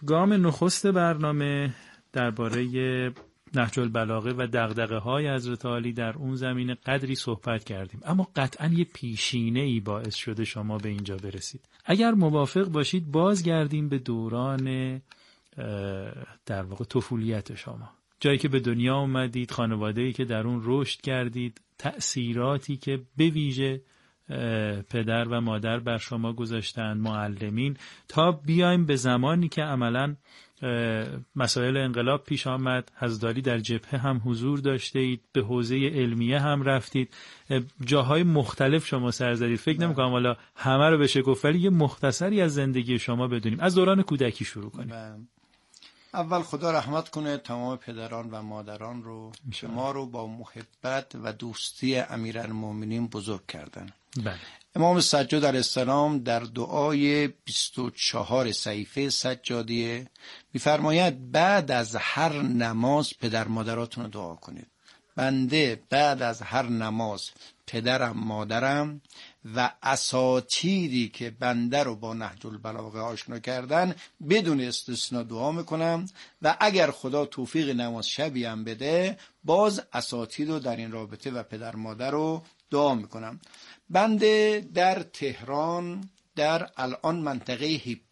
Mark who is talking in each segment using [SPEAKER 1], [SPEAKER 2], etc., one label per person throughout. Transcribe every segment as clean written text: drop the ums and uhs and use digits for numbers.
[SPEAKER 1] گام نخست برنامه درباره نهج البلاغه و دغدغه‌های حضرت علی در اون زمینه قدری صحبت کردیم، اما قطعاً یه پیشینه‌ای باعث شده شما به اینجا برسید. اگر موافق باشید بازگردیم به دوران در واقع طفولیت شما، جایی که به دنیا اومدید، خانواده‌ای که در اون رشد کردید، تأثیراتی که به ویژه پدر و مادر بر شما گذاشتن، معلمین، تا بیایم به زمانی که عملاً مسائل انقلاب پیش آمد. حضرت علی در جبهه هم حضور داشته اید، به حوزه علمیه هم رفتید، جاهای مختلف شما سر زدید. فکر نمی‌کنم حالا همه رو بشه گفت، ولی یه مختصری از زندگی شما بدونیم. از دوران کودکی شروع کنیم.
[SPEAKER 2] اول خدا رحمت کنه تمام پدران و مادران رو که ما رو با محبت و دوستی امیرالمومنین بزرگ کردن.
[SPEAKER 1] بله.
[SPEAKER 2] امام سجاد علیه السلام در دعای 24 صحیفه سجادیه می‌فرماید بعد از هر نماز پدر مادراتون رو دعا کنید. بنده بعد از هر نماز پدرم، مادرم و اساتیدی که بنده رو با نهج البلاغه آشنا کردن بدون استثناء دعا میکنم و اگر خدا توفیق نماز شبی هم بده باز اساتید رو در این رابطه و پدر مادر رو دعا میکنم. بنده در تهران در الان منطقه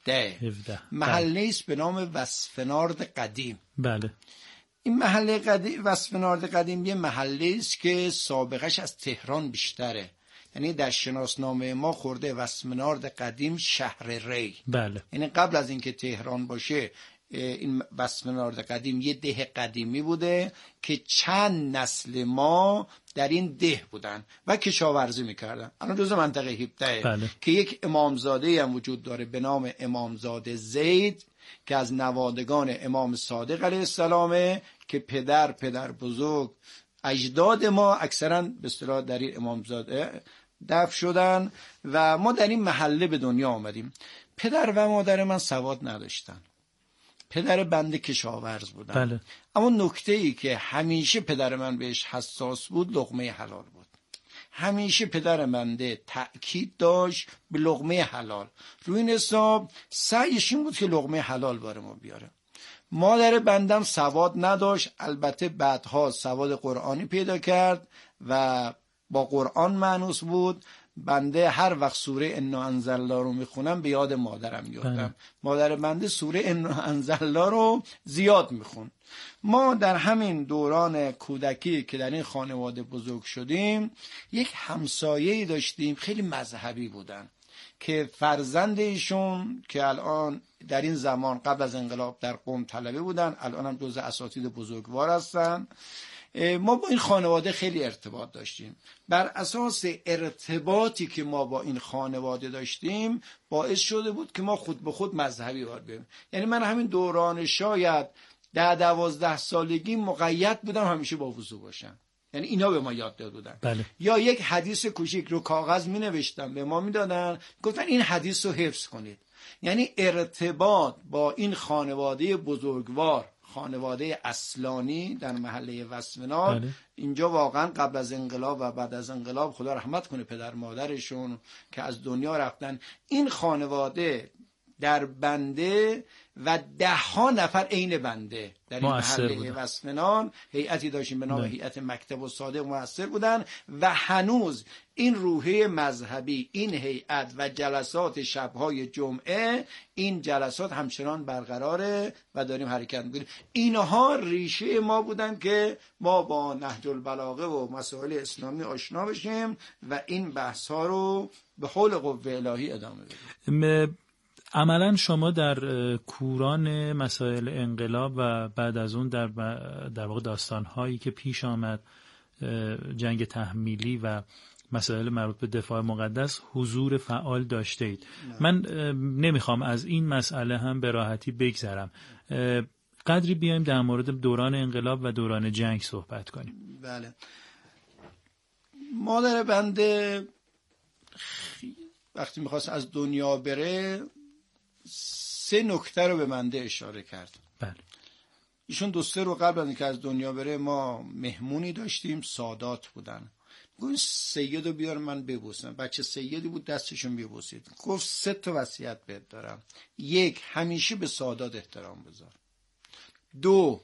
[SPEAKER 2] 17 محله است به نام وصفنارد قدیم.
[SPEAKER 1] بله.
[SPEAKER 2] این محله قدیم وصفنارد قدیم یه محله است که سابقش از تهران بیشتره، یعنی در شناسنامه ما خورده وصفنارد قدیم شهر ری.
[SPEAKER 1] بله.
[SPEAKER 2] یعنی قبل از اینکه تهران باشه این وصفنارد قدیم یه ده قدیمی بوده که چند نسل ما در این ده بودن و کشاورزی میکردن. الان جزء منطقه 17
[SPEAKER 1] بله.
[SPEAKER 2] که یک امامزاده هم وجود داره به نام امامزاده زید که از نوادگان امام صادق علیه السلامه که پدر بزرگ اجداد ما اکثرا به اصطلاح در این امامزاده دفن شدن و ما در این محله به دنیا آمدیم. پدر و مادر من سواد نداشتن، پدر بنده کشاورز بودن.
[SPEAKER 1] بله.
[SPEAKER 2] اما نکته ای که همیشه پدر من بهش حساس بود لقمه حلال بود. همیشه پدر بنده تأکید داشت به لقمه حلال. روی این حساب سعیش این بود که لقمه حلال باره ما بیاره. مادر بندم سواد نداشت، البته بعدها سواد قرآنی پیدا کرد و با قرآن مانوس بود. بنده هر وقت سوره انا انزلنا رو میخونم به یاد مادرم میافتم. مادر بنده سوره انا انزلنا رو زیاد میخون. ما در همین دوران کودکی که در این خانواده بزرگ شدیم یک همسایه‌ای داشتیم خیلی مذهبی بودن که فرزند ایشون که الان در این زمان قبل از انقلاب در قم طلبه بودن، الان هم جزء اساتید بزرگوار هستن. ما با این خانواده خیلی ارتباط داشتیم. بر اساس ارتباطی که ما با این خانواده داشتیم باعث شده بود که ما خود به خود مذهبی وارد بشیم. یعنی من همین دوران شاید 10-12 سالگی مقید بودم همیشه با وضو باشم. یعنی اینا به ما یاد دادن.
[SPEAKER 1] بله.
[SPEAKER 2] یا یک حدیث کوچیک رو کاغذ می نوشتم به ما میدادن، گفتن این حدیث رو حفظ کنید. یعنی ارتباط با این خانواده بزرگوار، خانواده اصلانی در محله وصفنارد، اینجا واقعا قبل از انقلاب و بعد از انقلاب خدا رحمت کنه پدر مادرشون که از دنیا رفتن، این خانواده در بنده و 10 نفر عین بنده در این محله وصفنارد هیئتی داشتیم به نام هیئت مکتب الصادق مؤثر بودن و هنوز این روحیه مذهبی، این هیئت و جلسات شبهای جمعه، این جلسات همچنان برقراره و داریم حرکت میکنیم. اینها ریشه ما بودن که ما با نهج البلاغه و مسائل اسلامی آشنا بشیم و این بحث ها رو به حول قوه الهی ادامه بدیم.
[SPEAKER 1] عملا شما در کوران مسائل انقلاب و بعد از اون در واقع داستان‌هایی که پیش آمد، جنگ تحمیلی و مسائل مربوط به دفاع مقدس حضور فعال داشته اید. من نمیخوام از این مسئله هم به راحتی بگذرم. قدری بیایم در مورد دوران انقلاب و دوران جنگ صحبت کنیم.
[SPEAKER 2] بله. مادر بنده وقتی میخواست از دنیا بره 3 نکته رو به بنده اشاره کرد.
[SPEAKER 1] بله.
[SPEAKER 2] ایشون 2-3 رو قبل از اینکه از دنیا بره ما مهمونی داشتیم، سادات بودن. گفت سیدو بیار من ببوسم. بچه سیدی بود، دستشون میبوسید. گفت 3 وصیت بهت دارم. 1 همیشه به سادات احترام بذار. 2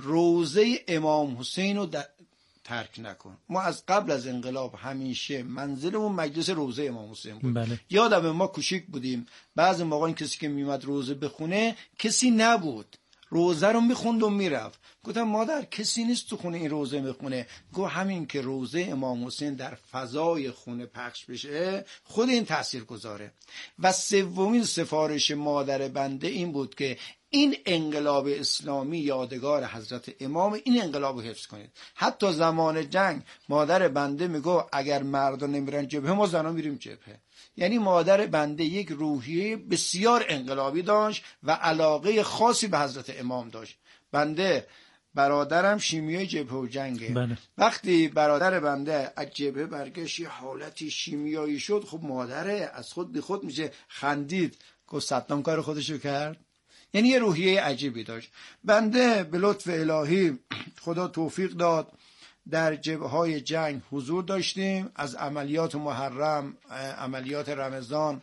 [SPEAKER 2] روضه امام حسین رو ترک نکن. ما از قبل از انقلاب همیشه منزلمون مجلس روضه امام حسین بود.
[SPEAKER 1] بله.
[SPEAKER 2] یادم ما کوچیک بودیم، بعضی موقع این کسی که میومد روضه بخونه کسی نبود، روضه رو میخوند و میرفت. گفتم مادر کسی نیست تو خونه این روضه میخونه. گفت همین که روضه امام حسین در فضای خونه پخش بشه خود این تأثیر گذاره. و 3مین سفارش مادر بنده این بود که این انقلاب اسلامی یادگار حضرت امام، این انقلاب رو حفظ کنید. حتی زمان جنگ مادر بنده میگه اگر مردا نمیرن جبهه ما زنا میریم جبهه. یعنی مادر بنده یک روحیه بسیار انقلابی داشت و علاقه خاصی به حضرت امام داشت. بنده برادرم شیمیای جبهه و جنگه.
[SPEAKER 1] بله.
[SPEAKER 2] وقتی برادر بنده از جبهه برگشت یه حالتی شیمیایی شد، خب مادره از خود به خود میشه خندید. گفت صدام کار خودشو کرد. یعنی یه روحیه عجیبی داشت. بنده به لطف الهی خدا توفیق داد در جبهه‌های جنگ حضور داشتیم. از عملیات محرم، عملیات رمضان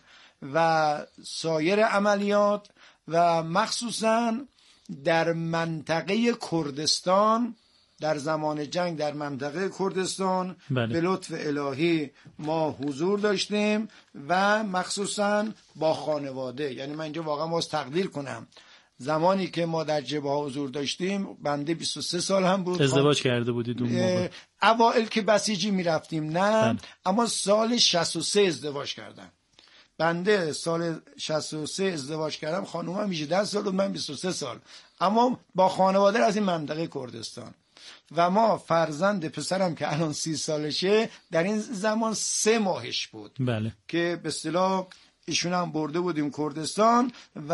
[SPEAKER 2] و سایر عملیات و مخصوصاً در منطقه کردستان در زمان جنگ در منطقه کردستان
[SPEAKER 1] بله.
[SPEAKER 2] به لطف الهی ما حضور داشتیم و مخصوصاً با خانواده. یعنی من اینجا واقعا باز تقدیر کنم زمانی که ما در جبهه حضور داشتیم، بنده 23 سال هم بود.
[SPEAKER 1] ازدواج کرده بودید اون موقع؟
[SPEAKER 2] اوائل که بسیجی میرفتیم نه، اما سال 63 ازدواج کردم. بنده سال 63 ازدواج کردم، خانومم 18 سال و من 23 سال، اما با خانواده از این منطقه کردستان. و ما فرزند پسرم که الان 30 سالشه در این زمان 3 ماهش بود.
[SPEAKER 1] بله.
[SPEAKER 2] که به اصطلاح ایشون هم برده بودیم کردستان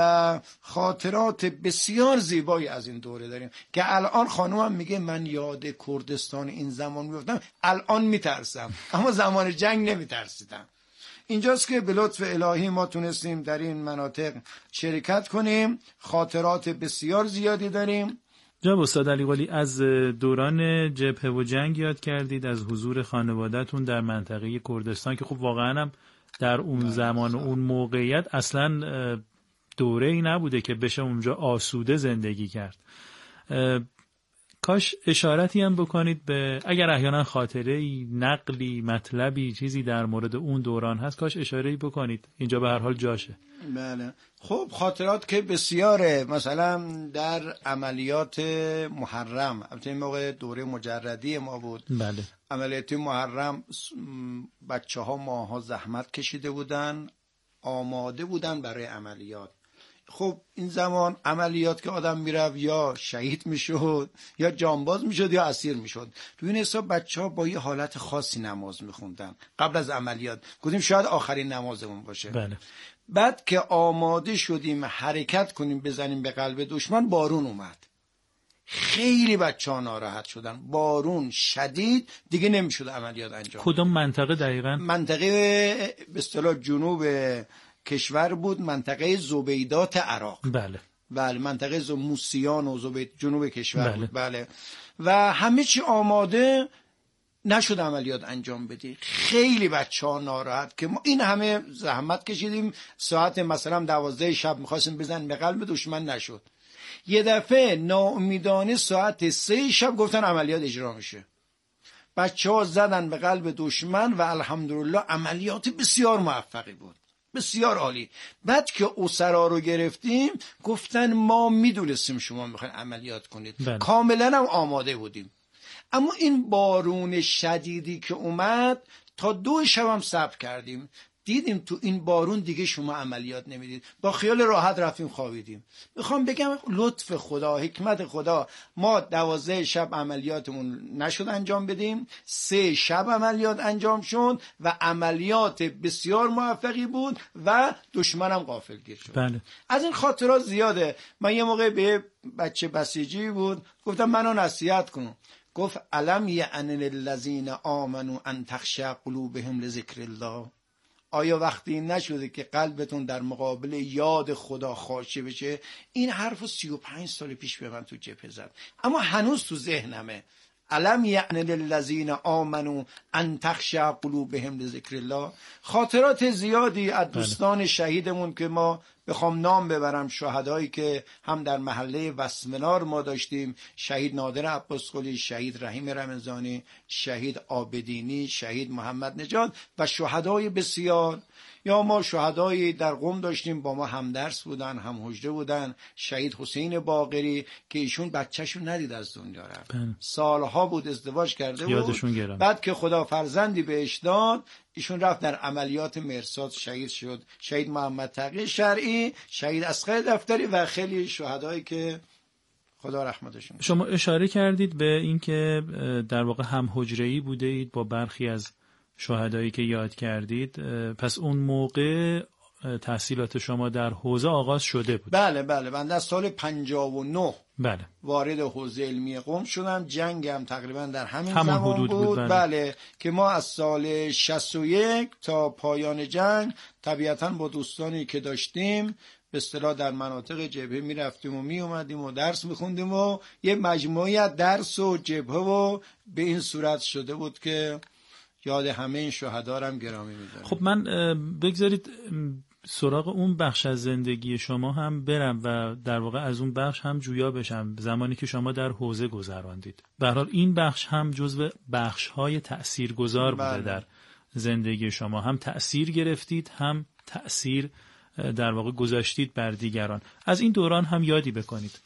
[SPEAKER 2] و خاطرات بسیار زیبایی از این دوره داریم که الان خانومم میگه من یاد کردستان این زمان میفتم، الان میترسم، اما زمان جنگ نمیترسیدم. اینجاست که به لطف الهی ما تونستیم در این مناطق شرکت کنیم. خاطرات بسیار زیادی داریم.
[SPEAKER 1] جناب استاد علیقلی، از دوران جبهه و جنگ یاد کردید، از حضور خانواده‌تون در منطقه کردستان که خب واقعا هم در اون زمان و اون موقعیت اصلا دوره ای نبوده که بشه اونجا آسوده زندگی کرد. کاش اشارتی هم بکنید به، اگر احیانا خاطره‌ای، نقلی، مطلبی، چیزی در مورد اون دوران هست، کاش اشاره‌ای بکنید. اینجا به هر حال جاشه.
[SPEAKER 2] بله. خب خاطرات که بسیاره. مثلا در عملیات محرم، البته این موقع دوره مجردی ما بود.
[SPEAKER 1] بله.
[SPEAKER 2] عملیات محرم بچه‌ها ماها زحمت کشیده بودن، آماده بودن برای عملیات. خب این زمان عملیات که آدم میرفت یا شهید میشد یا جانباز میشد یا اسیر میشد. تو این حساب بچه‌ها با یه حالت خاصی نماز میخوندن قبل از عملیات. گفتیم شاید آخرین نمازمون باشه.
[SPEAKER 1] بله.
[SPEAKER 2] بعد که آماده شدیم حرکت کنیم بزنیم به قلب دشمن، بارون اومد. خیلی بچه‌ها ناراحت شدن. بارون شدید، دیگه نمیشد عملیات انجام.
[SPEAKER 1] کدوم منطقه دقیقاً؟
[SPEAKER 2] منطقه به اصطلاح جنوب کشور بود، منطقه زبیدات عراق.
[SPEAKER 1] بله.
[SPEAKER 2] بله، منطقه موسیان و زبید جنوب کشور
[SPEAKER 1] بله.
[SPEAKER 2] بود. بله. و همه چی آماده، نشد عملیات انجام بدی. خیلی بچه‌ها ناراحت که ما این همه زحمت کشیدیم، ساعت مثلا 12 شب می‌خواستیم بزنیم به قلب دشمن، نشد. یه دفعه ناامیدانه ساعت 3 شب گفتن عملیات اجرا میشه. بچه‌ها زدن به قلب دشمن و الحمدلله عملیات بسیار موفقی بود. بسیار عالی. بعد که اسرا رو گرفتیم گفتن ما میدونستیم شما میخواین عملیات کنید.
[SPEAKER 1] بله.
[SPEAKER 2] کاملا هم آماده بودیم. اما این بارون شدیدی که اومد تا 2 شب هم صبر کردیم. دیدیم تو این بارون دیگه شما عملیات نمیدید. با خیال راحت رفتیم خوابیدیم. میخوام بگم لطف خدا، حکمت خدا، ما 12 شب عملیاتمون نشد انجام بدیم. 3 شب عملیات انجام شد و عملیات بسیار موفقی بود و دشمنم غافلگیر شد.
[SPEAKER 1] بله.
[SPEAKER 2] از این خاطرات زیاده. من یه موقع به بچه بسیجی بود گفتم منو نصیحت کن. گفت علم یعن للذین آمنوا ان تخشع قلوبهم لذکر الله. آیا وقتی نشده که قلبتون در مقابل یاد خدا خاشع بشه؟ این حرفو 35 سال پیش به من تو جبهه زد، اما هنوز تو ذهنمه. الم یعن للذین آمنوا ان تخشع قلوبهم لذکر الله. خاطرات زیادی از دوستان شهیدمون که ما بخوام نام ببرم، شهدایی که هم در محله وسمنار ما داشتیم، شهید نادر عباسقلی، شهید رحیم رمضانی، شهید عابدینی، شهید محمد نژاد و شهدای بسیار. یا ما شهدایی در قم داشتیم با ما هم درس بودن، هم حجره بودن، شهید حسین باقری که ایشون بچه‌شو ندید از دنیا رفت، سالها بود ازدواج کرده بود، بعد که خدا فرزندی بهش داد ایشون رفت در عملیات مرصاد شهید شد. شهید محمد تقی شرعی، شهید اصغر دفتری و خیلی شهدایی که خدا رحمتشون.
[SPEAKER 1] شما اشاره کردید به اینکه در واقع هم حجره‌ای بوده اید با برخی از شهدایی که یاد کردید، پس اون موقع تحصیلات شما در حوزه آغاز شده بود؟
[SPEAKER 2] بله بله، من در سال 59
[SPEAKER 1] بله
[SPEAKER 2] وارد حوزه علمی قم شدم. جنگم تقریبا در همین زمان
[SPEAKER 1] حدود بود.
[SPEAKER 2] بله که ما از سال 61 تا پایان جنگ طبیعتاً با دوستانی که داشتیم به اصطلاح در مناطق جبهه می رفتیم و می اومدیم و درس می خوندیم و یه مجموعی از درس و جبهه و به این صورت شده بود که یاد همه این شهدا هم گرامی می‌دارم.
[SPEAKER 1] خب من بگذارید سراغ اون بخش از زندگی شما هم برم و در واقع از اون بخش هم جویا بشم، زمانی که شما در حوزه گذراندید. به هر حال این بخش هم جزو بخش‌های تأثیرگذار بوده در زندگی شما، هم تأثیر گرفتید هم تأثیر در واقع گذاشتید بر دیگران. از این دوران هم یادی بکنید.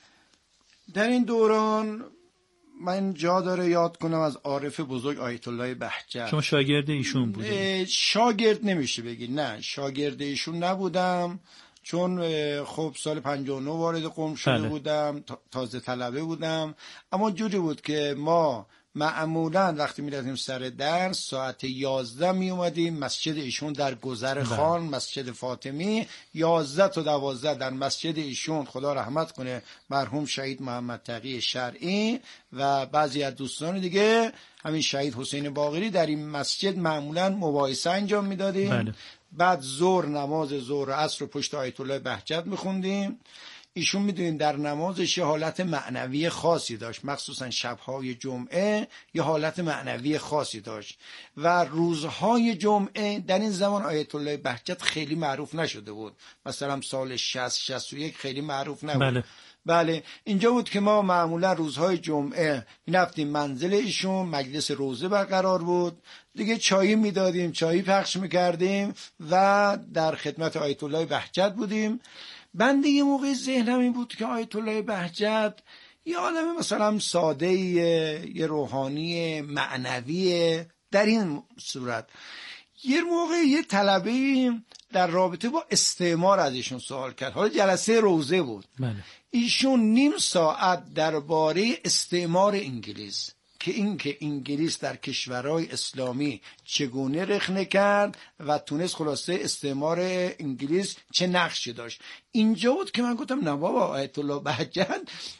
[SPEAKER 2] در این دوران من جا داره یاد کنم از عارف بزرگ آیت الله بهجت.
[SPEAKER 1] شما شاگرد ایشون بودید؟
[SPEAKER 2] شاگرد نمیشه بگی، نه شاگرد ایشون نبودم، چون خب سال 59 وارد قم شده بودم، تازه طلبه بودم. اما جوری بود که ما معمولا وقتی میرفتیم سر درس ساعت 11 می اومدیم مسجد ایشون در گذر خان، مسجد فاطمی. 11 تا 12 در مسجد ایشون، خدا رحمت کنه مرحوم شهید محمد تقی شرعی و بعضی از دوستان دیگه، همین شهید حسین باقری، در این مسجد معمولا مباحثه انجام میدادیم. بعد ظهر، نماز ظهر و عصر رو پشت آیت الله بهجت میخوندیم. ایشون میدونین در نمازش یه حالت معنوی خاصی داشت، مخصوصا شبهای جمعه یه حالت معنوی خاصی داشت و روزهای جمعه در این زمان آیت الله بهجت خیلی معروف نشده بود، مثلا سال 60-61 خیلی معروف نبود. بله اینجا بود که ما معمولا روزهای جمعه میرفتیم منزل ایشون، مجلس روزه برقرار بود دیگه، چایی میدادیم، چایی پخش میکردیم و در خدمت آیت الله بهجت بودیم. بنده یه موقع ذهنم این بود که آیت الله بهجت یه آدم مثلا ساده، یه روحانی معنوی. در این صورت یه موقع یه طلبه در رابطه با استعمار از ایشون سوال کرد، حالا جلسه روزه بود. ایشون نیم ساعت درباره استعمار انگلیس، که انگلیس در کشورهای اسلامی چگونه رخنه کرد و تونست خلاصه استعمار انگلیس چه نقشی داشت. اینجا بود که من گفتم نه بابا، آیت الله بهجت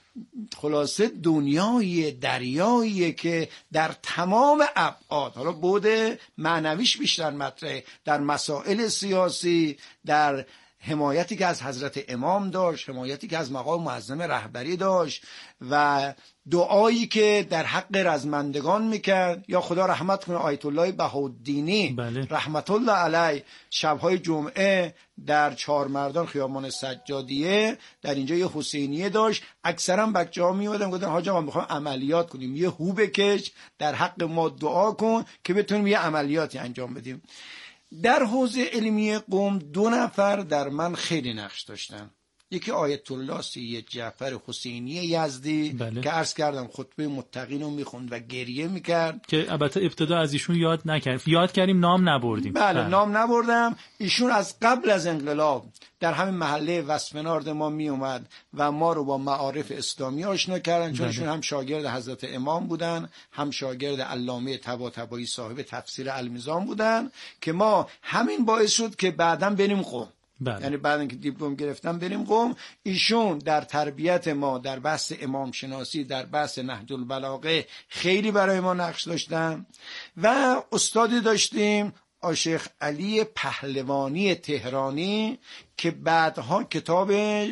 [SPEAKER 2] خلاصه دنیای دریاییه که در تمام ابعاد، حالا بعد معنویش بیشتر مطرحه، در مسائل سیاسی، در حمایتی که از حضرت امام داشت، حمایتی که از مقام معظم رهبری داشت و دعایی که در حق رزمندگان میکرد. یا خدا رحمت کنه آیت الله بهاءالدینی رحمت الله علیه، شبهای جمعه در چهارمردان خیابان سجادیه در اینجا یه حسینیه داشت. اکثرا بچه‌ها میومدن گفتن حاج آقا میخوام عملیات کنیم، یه هو بکش در حق ما دعا کن که بتونیم یه عملیاتی انجام بدیم. در حوزه علمی قم 2 نفر در من خیلی نقش داشتن. یکی آیت الله سید جعفر حسینی یزدی که عرض کردم خطبه متقین رو میخوند و گریه میکرد، که
[SPEAKER 1] البته ابتدا از ایشون یاد کردیم، نام نبردیم.
[SPEAKER 2] بله نام نبردم. ایشون از قبل از انقلاب در همین محله وسمنارد ما می اومد و ما رو با معارف اسلامی آشنا کردن، چون ایشون هم شاگرد حضرت امام بودن، هم شاگرد علامه طباطبایی صاحب تفسیر المیزان بودن، که ما همین باعث شد که بعداً بریم قم. یعنی بعد اینکه دیپلم گرفتم بریم قم. ایشون در تربیت ما در بحث امام شناسی، در بحث نهج البلاغه خیلی برای ما نقش داشتن. و استادی داشتیم شیخ علی پهلوانی تهرانی که بعدها کتاب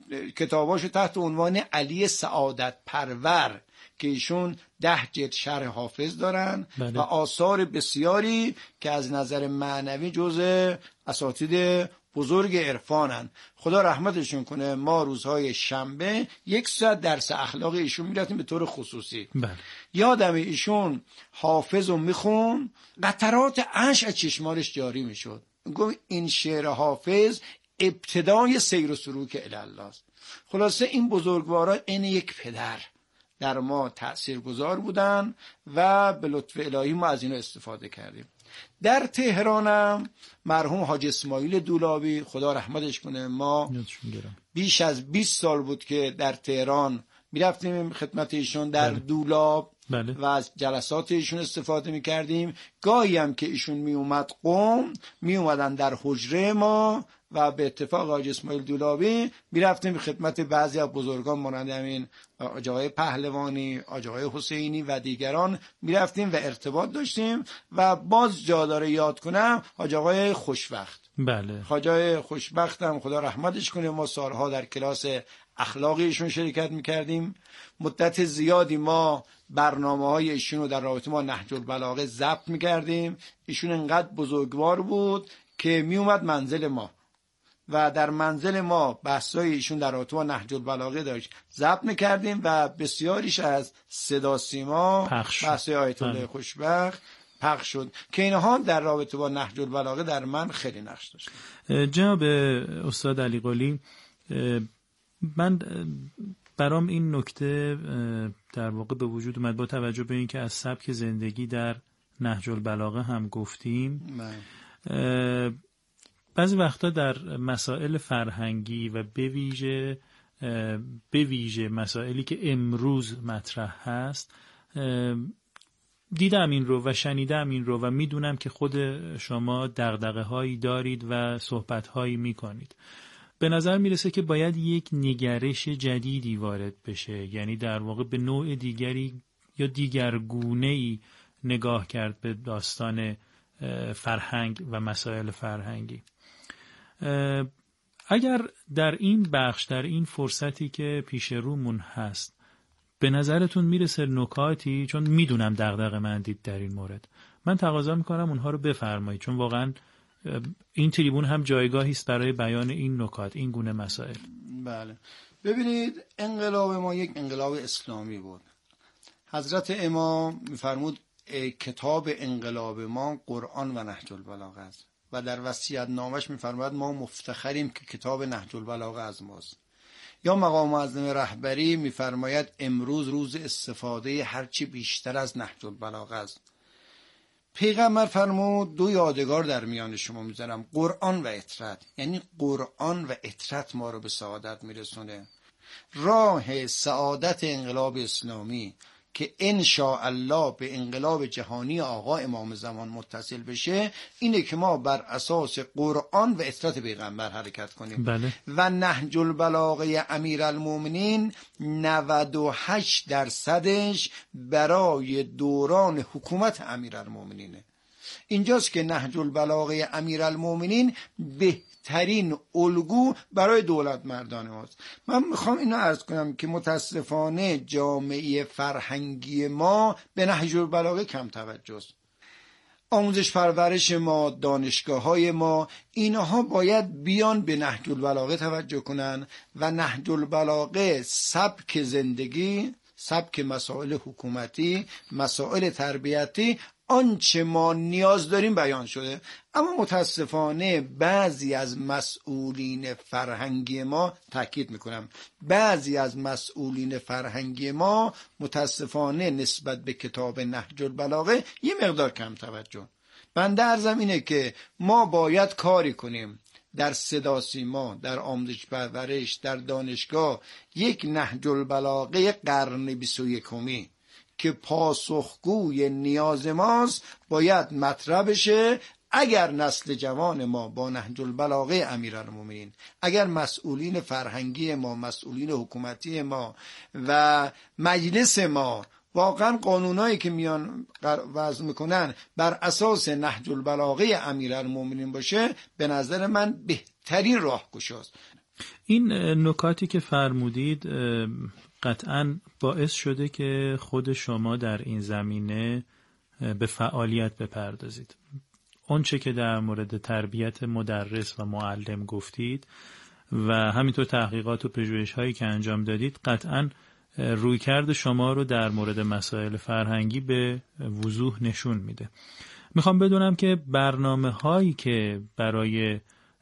[SPEAKER 2] کتاباشو تحت عنوان علی سعادت پرور که ایشون 10 جلد شرح حافظ دارن و آثار بسیاری که از نظر معنوی جزء اساتید بزرگ عرفانن. خدا رحمتشون کنه. ما روزهای شنبه 1 ساعت درس اخلاق ایشون میرفتیم به طور خصوصی. یادم ایشون حافظ رو میخون، قطرات اشک از چشمانش جاری میشد. گفت این شعر حافظ ابتدای سیر و سلوک الله است. خلاصه این بزرگواران این یک پدر در ما تأثیرگذار بودن و به لطف الهی ما از اینو استفاده کردیم. در تهرانم مرحوم حاج اسماعیل دولابی خدا رحمتش کنه، ما بیش از 20 سال بود که در تهران میرفتیم خدمت ایشون در دولاب و از جلسات ایشون استفاده میکردیم. گاهی هم که ایشون میومد قم، میومدن در حجره ما و به اتفاق حاج اسماعیل دولابی میرفتیم خدمت بعضی از بزرگان مانند همین آقای پهلوانی، آقای حسینی و دیگران میرفتیم و ارتباط داشتیم. و باز جا داره یاد کنم آقای خوشبخت. آقای خوشبخت هم خدا رحمتش کنه، ما سالها در کلاس اخلاقی ایشون شرکت میکردیم. مدت زیادی ما برنامه‌های ایشون رو در رابطه با نهج البلاغه ضبط میکردیم. ایشون انقدر بزرگوار بود که میومد منزل ما و در منزل ما بحثای ایشون در رابطه با نهج البلاغه داشت ضبط میکردیم و بسیاریش از صدا سیما بحثای آیت الله خوشبخت پخش شد که اینها در رابطه با نهج البلاغه در من خیلی نقش داشت.
[SPEAKER 1] جناب استاد علی قلی، من برام این نکته در واقع به وجود اومد با توجه به اینکه از سبک زندگی در نهج البلاغه هم گفتیم. بعضی وقتا در مسائل فرهنگی و به ویژه مسائلی که امروز مطرح هست دیدم این رو و شنیدم این رو و میدونم که خود شما دغدغه هایی دارید و صحبت هایی میکنید. به نظر میرسه که باید یک نگرش جدیدی وارد بشه، یعنی در واقع به نوع دیگری یا دیگرگونه‌ای نگاه کرد به داستان فرهنگ و مسائل فرهنگی. اگر در این بخش، در این فرصتی که پیش رومون هست، به نظرتون میرسه نکاتی، چون میدونم دغدغه مندید در این مورد، من تقاضا میکنم اونها رو بفرمایید، چون واقعا این تریبون هم جایگاهی است برای بیان این نکات، این گونه مسائل.
[SPEAKER 2] بله، ببینید انقلاب ما یک انقلاب اسلامی بود. حضرت امام میفرمود کتاب انقلاب ما قرآن و نهج البلاغه است و در وصیت نامش میفرماید ما مفتخریم که کتاب نهج البلاغه از ماست. یا مقام معظم رهبری میفرماید امروز روز استفاده هرچی بیشتر از نهج البلاغه است. پیغمبر فرمود 2 یادگار در میان شما میذارم، قرآن و اطرت. یعنی قرآن و اطرت ما رو به سعادت میرسونه. راه سعادت انقلاب اسلامی که ان شاء الله به انقلاب جهانی آقا امام زمان متصل بشه اینه که ما بر اساس قرآن و اطرت پیغمبر حرکت کنیم.
[SPEAKER 1] بله.
[SPEAKER 2] و نهج البلاغه امیرالمومنین 98% برای دوران حکومت امیرالمومنینه. اینجاست که نهج البلاغه امیرالمومنین بهترین الگو برای دولت مردان ماست. من میخوام اینو عرض کنم که متاسفانه جامعه فرهنگی ما به نهج البلاغه کم توجه است. آموزش پرورش ما، دانشگاه‌های ما، اینها باید بیان به نهج البلاغه توجه کنن و نهج البلاغه سبک زندگی، سبک مسائل حکومتی، مسائل تربیتی، آنچه ما نیاز داریم بیان شده. اما متاسفانه بعضی از مسئولین فرهنگی ما، تاکید میکنم بعضی از مسئولین فرهنگی ما متاسفانه نسبت به کتاب نهج البلاغه یه مقدار کم توجه. بنده عرضم اینه که ما باید کاری کنیم در صدا سیما، در آموزش پرورش، در دانشگاه، یک نهج البلاغه قرن 21 که پاسخگوی نیاز ماست باید مطرح بشه. اگر نسل جوان ما با نهج البلاغه امیرالمومنین، اگر مسئولین فرهنگی ما، مسئولین حکومتی ما و مجلس ما واقعا قانونایی که میان وضع میکنن بر اساس نهج البلاغه امیرالمومنین باشه، به نظر من بهترین راهگشاست.
[SPEAKER 1] این نکاتی که فرمودید قطعاً باعث شده که خود شما در این زمینه به فعالیت بپردازید. اون چه که در مورد تربیت مدرس و معلم گفتید و همینطور تحقیقات و پژوهش‌هایی که انجام دادید قطعاً رویکرد شما رو در مورد مسائل فرهنگی به وضوح نشون میده. میخوام بدونم که برنامه‌هایی که برای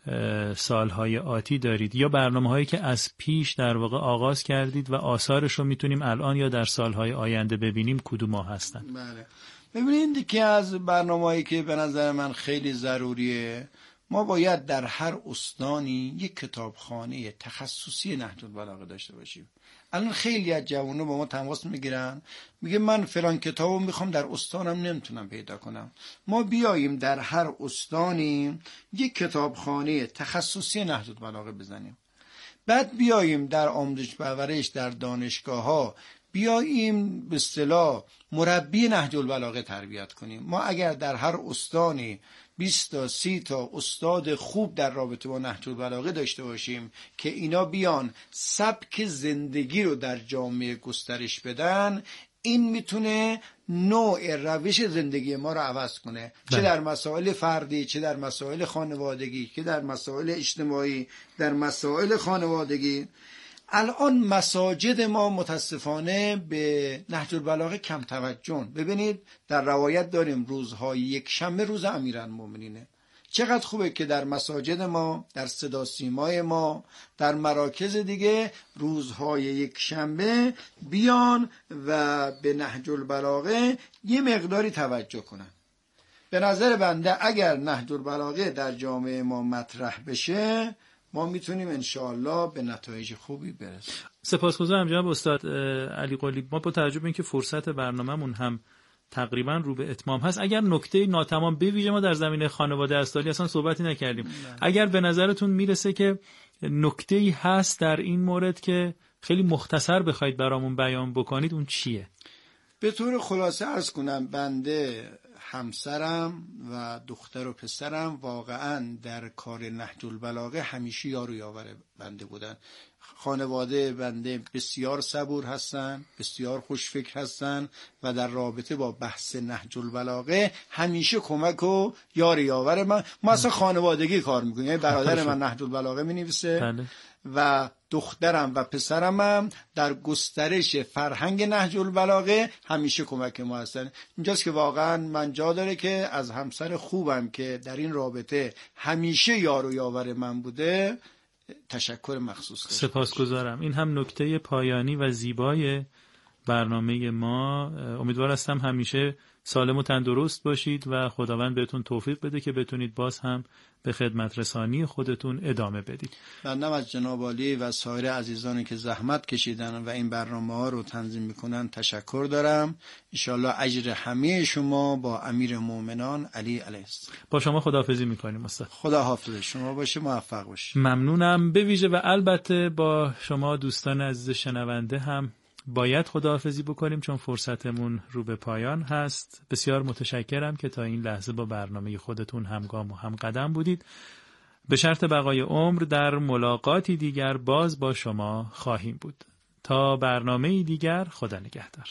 [SPEAKER 1] سالهای آتی دارید یا برنامه‌هایی که از پیش در واقع آغاز کردید و آثارش رو میتونیم الان یا در سالهای آینده ببینیم کدوم هستن؟
[SPEAKER 2] بله، ببینید که از برنامه‌هایی که به نظر من خیلی ضروریه، ما باید در هر استانی یک کتابخانه تخصصی نهج البلاغه داشته باشیم. الان خیلی از جوانان با ما تماس میگیرن، میگه من فلان کتابو میخوام در استانم نمیتونم پیدا کنم. ما بیاییم در هر استانی یک کتابخانه تخصصی نهج البلاغه بزنیم، بعد بیاییم در آموزش پرورش در دانشگاه‌ها بیاییم به اصطلاح مربی نهج البلاغه تربیت کنیم. ما اگر در هر استانی 20 تا 30 تا استاد خوب در رابطه با نهج البلاغه داشته باشیم که اینا بیان سبک زندگی رو در جامعه گسترش بدن، این میتونه نوع روش زندگی ما رو عوض کنه، چه در مسائل فردی، چه در مسائل خانوادگی، چه در مسائل اجتماعی. در مسائل خانوادگی الان مساجد ما متاسفانه به نهج البلاغه کم توجه. ببینید در روایت داریم روزهای یک شنبه روز امیرالمومنینه. چقدر خوبه که در مساجد ما، در صدا سیمای ما، در مراکز دیگه روزهای یک شنبه بیان و به نهج البلاغه یه مقداری توجه کنن. به نظر بنده اگر نهج البلاغه در جامعه ما مطرح بشه، ما میتونیم انشاءالله به نتایج خوبی برسیم.
[SPEAKER 1] سپاسگزارم جناب استاد علی قلی. ما با توجه به اینکه فرصت برنامه‌مون هم تقریبا رو به اتمام هست، اگر نکته ناتمام به ویژه ما در زمینه خانواده استالی اصلا صحبتی نکردیم، اگر به نظرتون میرسه که نکته‌ای هست در این مورد که خیلی مختصر بخواید برامون بیان بکنید، اون چیه؟
[SPEAKER 2] به طور خلاصه عرض کنم، بنده همسرم و دختر و پسرم واقعا در کار نهج البلاغه همیشه یار و یاور بنده بودن. خانواده بنده بسیار صبور هستن، بسیار خوشفکر هستن و در رابطه با بحث نهج البلاغه همیشه کمک و یار یاور من. ما اصلا خانوادگی کار میکنیم، یعنی برادر من نهج البلاغه مینویسه و دخترم و پسرم هم در گسترش فرهنگ نهج البلاغه همیشه کمک ما هستن. اینجاست که واقعا من جا داره که از همسر خوبم که در این رابطه همیشه یار و یاور من بوده تشکر مخصوص کنم.
[SPEAKER 1] سپاسگزارم. این هم نکته پایانی و زیبای برنامه ما. امیدوار هستم همیشه سالم و تندرست باشید و خداوند بهتون توفیق بده که بتونید باز هم به خدمت رسانی خودتون ادامه بدید.
[SPEAKER 2] بنده از جناب عالی و سایر عزیزانی که زحمت کشیدن و این برنامه‌ها رو تنظیم میکنن تشکر دارم. انشالله اجر همه شما با امیر مومنان علی علیه السلام.
[SPEAKER 1] با شما خداحافظی میکنیم استاد.
[SPEAKER 2] خدا حافظ شما باشه، موفق باشید.
[SPEAKER 1] ممنونم. به ویژه و البته با شما دوستان عزیز شنونده هم باید خداحافظی بکنیم چون فرصتمون رو به پایان هست. بسیار متشکرم که تا این لحظه با برنامه خودتون همگام و همقدم بودید. به شرط بقای عمر در ملاقاتی دیگر باز با شما خواهیم بود. تا برنامه دیگر، خدا نگهدار.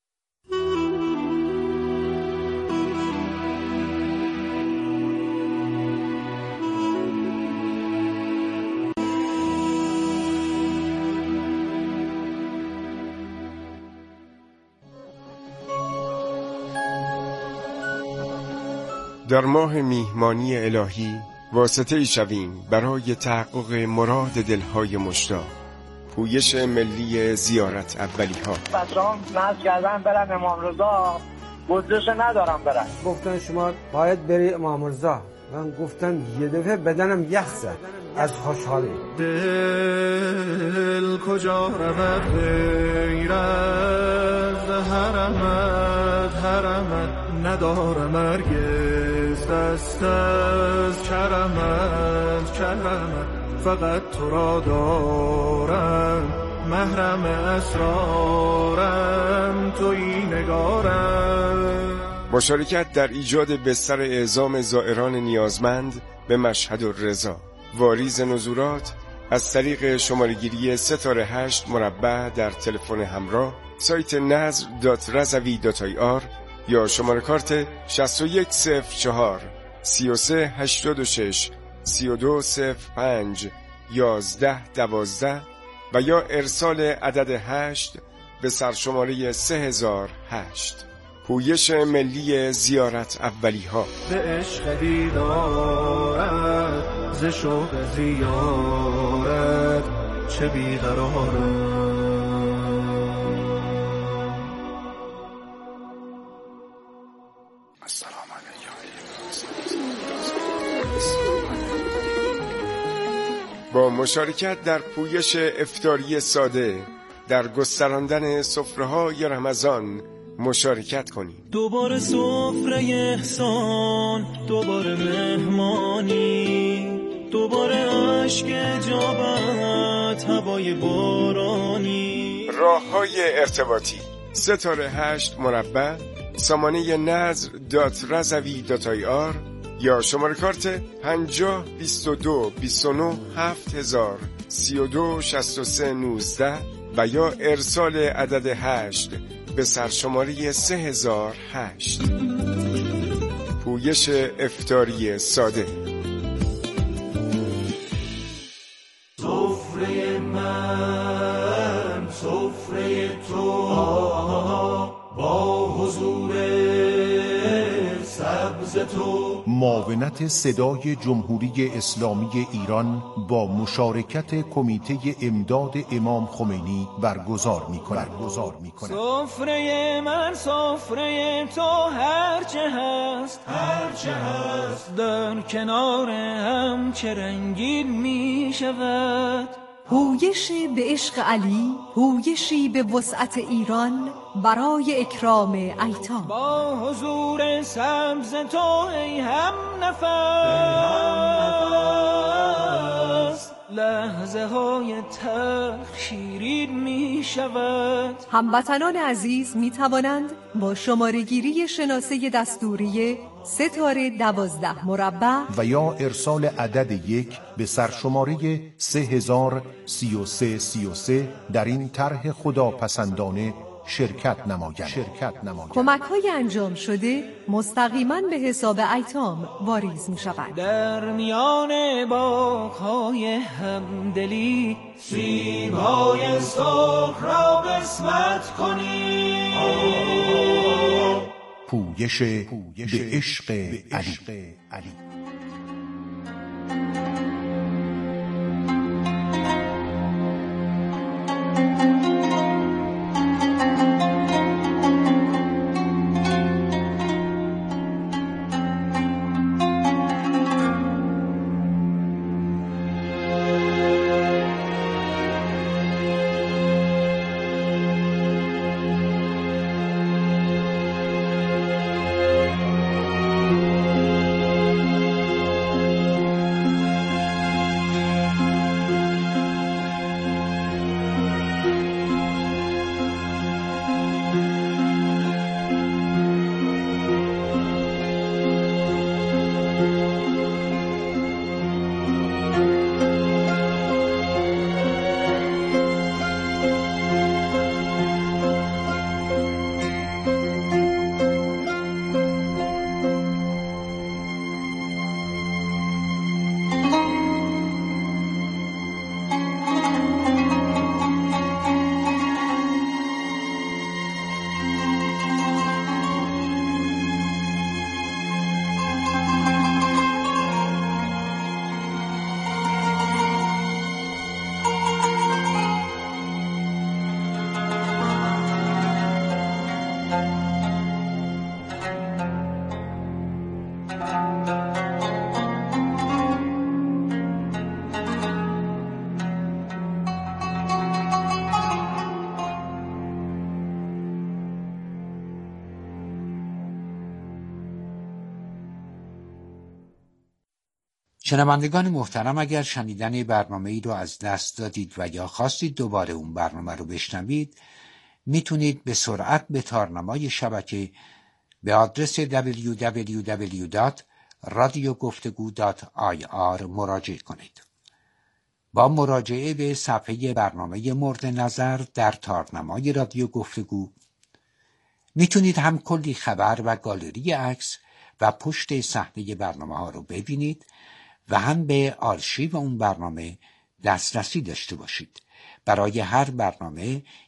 [SPEAKER 3] در ماه میهمانی الهی واسطه‌ای شویم برای تحقق مراد دلهای مشتاق. پویش ملی زیارت اولی ها.
[SPEAKER 4] بچه‌ها ناز کردن برن امام رضا، بودجه‌ش ندارم برن.
[SPEAKER 5] گفتن شما باید بری امام رضا. من گفتم یه دفعه بدنم یخ زد از خوشحالی.
[SPEAKER 6] دل کجا رود غیر از حرمت ندارم هرگز دست از کرمت فقط تو را دارم محرم اسرارم تویی نگارم.
[SPEAKER 3] مشارکت در ایجاد بستر اعزام زائران نیازمند به مشهد الرضا. واریز نزولات از طریق شماره‌گیری 3-8 مربع در تلفن همراه، سایت nazr.razavi.ir یا شماره کارت 6104 3386 3205 1112 و یا ارسال عدد 8 به سرشماره 3008. پویش ملی زیارت اولیها.
[SPEAKER 6] به عشق دیدارت ز شوق زیارت چه بیقرارم.
[SPEAKER 3] با مشارکت در پویش افطاری ساده در گستراندن سفره‌های رمضان مشارکت کنید.
[SPEAKER 6] دوباره سفره احسان، دوباره مهمانی، دوباره عشق اجابت، هوای بارانی.
[SPEAKER 3] راه‌های ارتباطی 3-8 مربع سامانه nazr.razavi.ir یا شماره کارت 50 22 29 7000 32 63 19 و یا ارسال عدد 8 به سرشماره 3008. پویش افطاری ساده.
[SPEAKER 6] سفره من، سفره تو، با حضور سبز تو.
[SPEAKER 7] معاونت صدای جمهوری اسلامی ایران با مشارکت کمیته امداد امام خمینی برگزار می‌کند.
[SPEAKER 6] سفره من، سفره تو، هرچه هست در کنار هم چه رنگین می‌شود.
[SPEAKER 8] پویشی به عشق علی، پویشی به وسعت ایران برای اکرام ایتام.
[SPEAKER 6] با حضور سبز تو ای هم نفس، لحظه های تلخ شیرین می شود.
[SPEAKER 8] هموطنان عزیز می توانند با شماره‌گیری شناسه دستوری 3-12 مربع
[SPEAKER 7] و یا ارسال عدد 1 به سرشماره 3033 در این طرح خداپسندانه شرکت نمایند.
[SPEAKER 8] کمک‌های انجام شده مستقیما به حساب ایتام واریز می شود.
[SPEAKER 6] در میان باغ‌های همدلی سیب‌های سرخ را قسمت کنی.
[SPEAKER 7] پویش به عشق علی.
[SPEAKER 9] شنوندگان محترم، اگر شنیدن برنامه‌ای رو از دست دادید و یا خواستید دوباره اون برنامه رو بشنوید، میتونید به سرعت به تارنمای شبکه به آدرس www.radiogoftegu.ir مراجعه کنید. با مراجعه به صفحه برنامه مورد نظر در تارنمای رادیو گفتگو میتونید هم کلی خبر و گالری عکس و پشت صحنه برنامه ها رو ببینید و هم به آرشیو اون برنامه دسترسی داشته باشید. برای هر برنامه